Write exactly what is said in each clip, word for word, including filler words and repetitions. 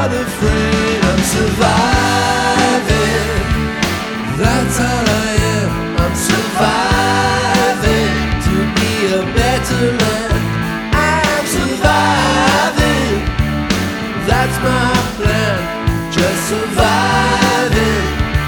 not afraid. I'm surviving. That's all I am. I'm surviving to be a better man. I'm surviving. That's my plan. Just surviving.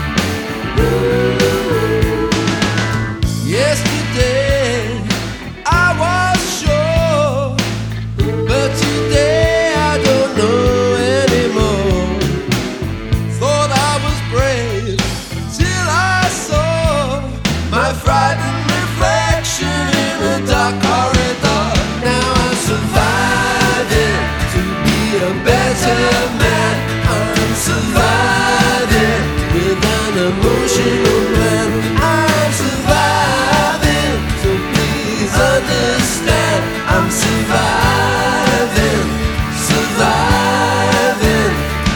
Ooh. Yesterday I was sure, but today I don't know anymore. Thought I was brave till I saw my frightened reflection in a dark corridor. Now I'm surviving to be a better man. I'm surviving with an emotional plan. I'm surviving, so please understand. I'm surviving, surviving.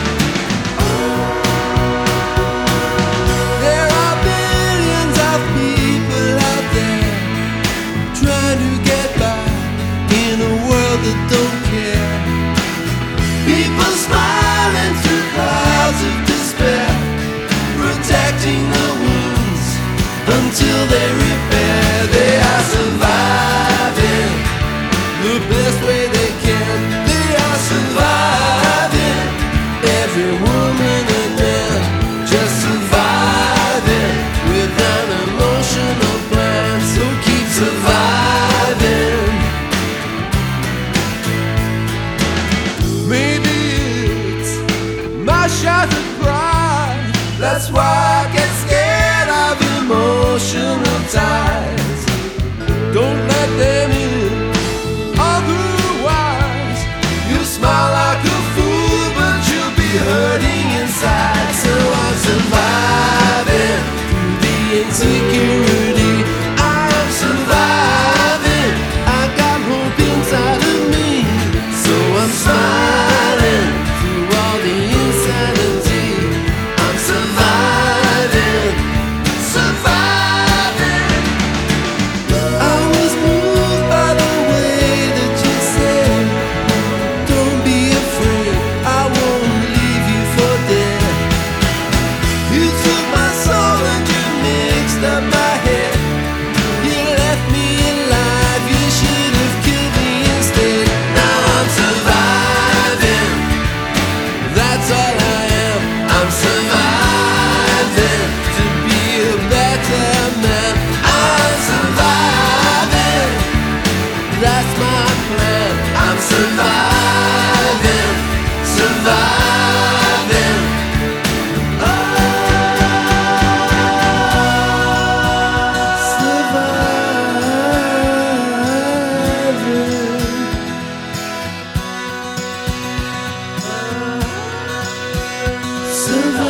There are billions of people out there trying to get by in a world that don't care. People smiling through clouds of despair, protecting the wounds until they repair. They are surviving the best way they can. They are surviving, every woman and man, just surviving with an emotional plan. So keep surviving. Maybe it's my shattered pride, that's why I get scared of emotional ties. Don't let them in, otherwise you'll smile like a fool, but you'll be hurting inside. So I'm surviving through the insecurity. I'm surviving, I got hope inside of me. So I'm smiling through all the insanity. I'm surviving, surviving. I was moved by the way that you said, don't be afraid, I won't leave you for dead. You took my soul and you mixed up my head. You left me alive, you should have killed me instead. Now I'm surviving, that's all I am. I'm surviving to be a better man. I'm surviving, that's my plan. I'm surviving, surviving. Oh, surviving, surviving.